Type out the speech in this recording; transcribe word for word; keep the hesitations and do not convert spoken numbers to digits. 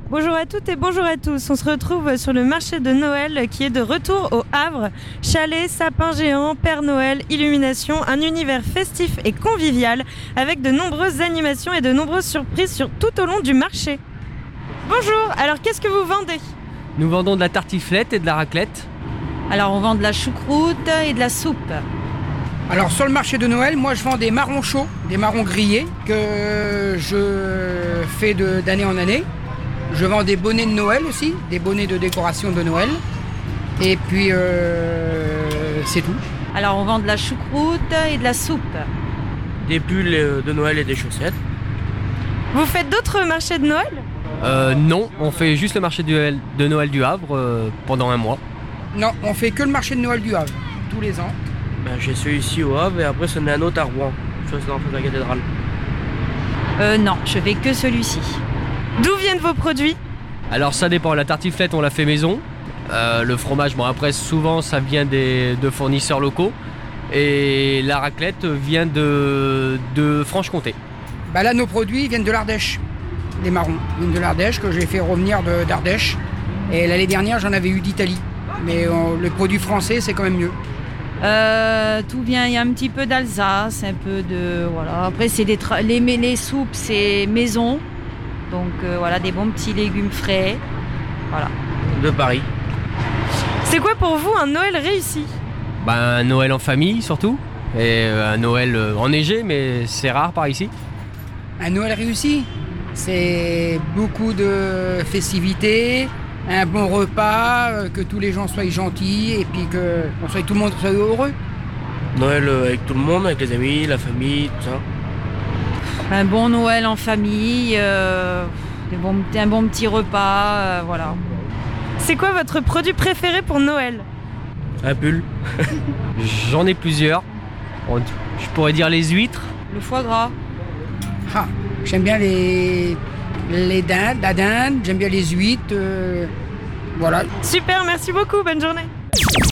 Bonjour à toutes et bonjour à tous. On se retrouve sur le marché de Noël qui est de retour au Havre. Chalet, sapin géant, Père Noël, illumination, un univers festif et convivial avec de nombreuses animations et de nombreuses surprises sur, tout au long du marché. Bonjour, alors qu'est-ce que vous vendez ? Nous vendons de la tartiflette et de la raclette. Alors on vend de la choucroute et de la soupe. Alors sur le marché de Noël, moi je vends des marrons chauds, des marrons grillés que je fais de, d'année en année. Je vends des bonnets de Noël aussi, des bonnets de décoration de Noël. Et puis euh, c'est tout. Alors on vend de la choucroute et de la soupe. Des pulls de Noël et des chaussettes. Vous faites d'autres marchés de Noël ? Euh, non, on fait juste le marché de Noël du Havre euh, pendant un mois. Non, on fait que le marché de Noël du Havre, tous les ans. Ben, j'ai celui-ci au Havre et après c'en est un autre à Rouen. Je suis dans la cathédrale. Euh non, je fais que celui-ci. D'où viennent vos produits ? Alors ça dépend, la tartiflette on la fait maison. Euh, le fromage, bon après souvent ça vient des, de fournisseurs locaux. Et la raclette vient de, de Franche-Comté. Bah là nos produits viennent de l'Ardèche, les marrons. Ils viennent de l'Ardèche que j'ai fait revenir de, d'Ardèche. Et l'année dernière j'en avais eu d'Italie. Mais on, le produit français c'est quand même mieux. Euh, tout vient, il y a un petit peu d'Alsace, un peu de... Voilà. Après c'est des tra- les, les soupes c'est maison. Donc euh, voilà, des bons petits légumes frais. Voilà. De Paris. C'est quoi pour vous un Noël réussi ? Ben, un Noël en famille surtout. Et un Noël enneigé, mais c'est rare par ici. Un Noël réussi, c'est beaucoup de festivités, un bon repas, que tous les gens soient gentils et puis que on soit, tout le monde soit heureux. Noël avec tout le monde, avec les amis, la famille, tout ça. Un bon Noël en famille, euh, des bons, un bon petit repas, euh, voilà. C'est quoi votre produit préféré pour Noël ? Un pull. J'en ai plusieurs. Je pourrais dire les huîtres. Le foie gras. Ah, j'aime bien les, les dindes, la dinde, j'aime bien les huîtres, euh, voilà. Super, merci beaucoup, bonne journée.